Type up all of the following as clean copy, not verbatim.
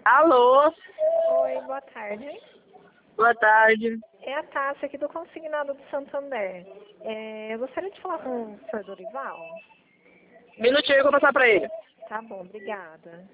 Alô, Oi, boa tarde. boa tarde. É a Tássia aqui do Consignado do Santander. Eu gostaria de falar com o senhor Dorival. Minutinho que eu vou passar pra ele. Tá bom, obrigada.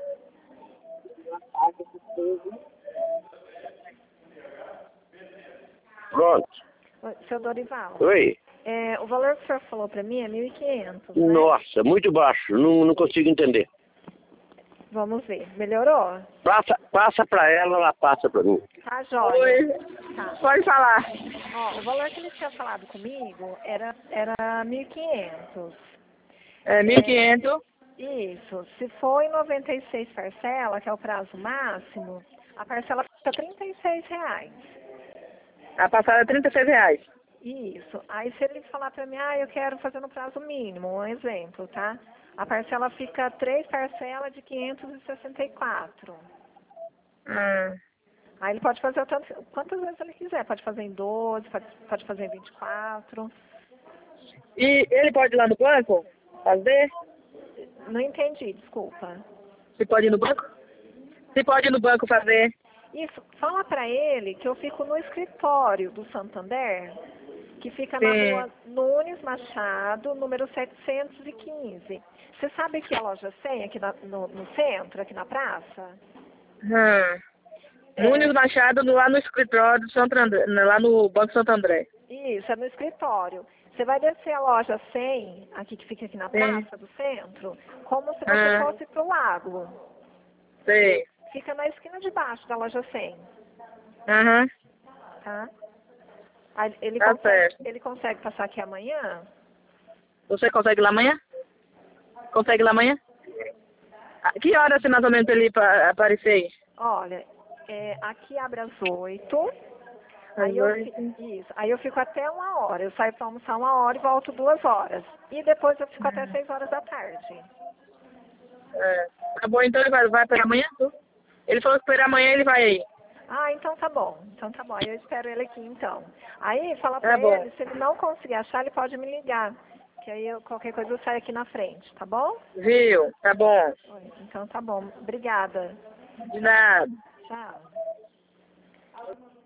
Pronto. Oi, seu Dorival, Oi. o valor que o senhor falou pra mim é 1.500, né? Nossa, muito baixo. Não consigo entender. Vamos ver. Melhorou? Passa pra ela passa pra mim. Tá jóia. Oi. Tá. Pode falar. Ó, o valor que ele tinha falado comigo era 1.500. É 1.500. Isso. Se for em 96 parcelas, que é o prazo máximo, a parcela fica R$ 36. A passada é R$ 36. Isso. Aí se ele falar pra mim, eu quero fazer no prazo mínimo, um exemplo, tá? A parcela fica 3 parcelas de 564. Aí ele pode fazer o tanto, quantas vezes ele quiser. Pode fazer em 12, pode fazer em 24. E ele pode ir lá no banco fazer? Não entendi, desculpa. Se pode ir no banco? Se pode ir no banco fazer? Isso, fala pra ele que eu fico no escritório do Santander, que fica na Sim. rua Nunes Machado, número 715. Você sabe que a loja 100 aqui no centro, aqui na praça? Nunes Machado lá no escritório do Santo André, lá no Banco Santo André. Isso, é no escritório. Você vai descer a loja 100, aqui que fica aqui na Sim. praça do centro, como se você fosse pro lago. Sei. Fica na esquina de baixo da loja 100, Aham. tá? Aí Tá certo. ele consegue passar aqui amanhã? Você consegue ir lá amanhã? Consegue ir lá amanhã? Que hora, assim, mais ou menos, ele aparecer aí? Olha, aqui abre às 8. Às 8. Aí eu fico até 1 hora. Eu saio para almoçar 1 hora e volto 2 horas. E depois eu fico até 6 horas da tarde. É. Tá bom, então ele vai para amanhã? Ele falou que para amanhã ele vai aí. Então tá bom. Então tá bom. Aí eu espero ele aqui então. Aí fala Tá pra bom. ele, se ele não conseguir achar, ele pode me ligar. Que aí qualquer coisa eu saio aqui na frente, tá bom? Viu? Tá bom. Então tá bom. Obrigada. De nada. Tchau.